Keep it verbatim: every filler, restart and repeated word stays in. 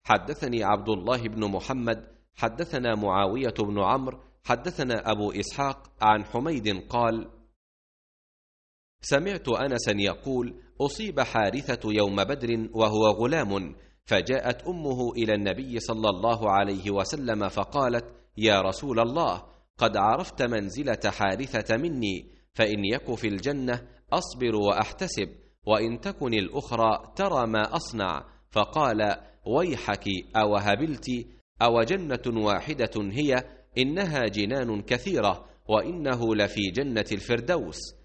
حدثني عبد الله بن محمد حدثنا معاوية بن عمرو حدثنا أبو إسحاق عن حميد قال: سمعت أنسا يقول: أصيب حارثة يوم بدر وهو غلام، فجاءت أمه إلى النبي صلى الله عليه وسلم فقالت: يا رسول الله، قد عرفت منزلة حارثة مني، فإن يك في الجنة أصبر وأحتسب، وإن تكن الأخرى ترى ما أصنع. فقال: ويحك أو هبلت، أو جنة واحدة هي؟ إنها جنان كثيرة، وإنه لفي جنة الفردوس.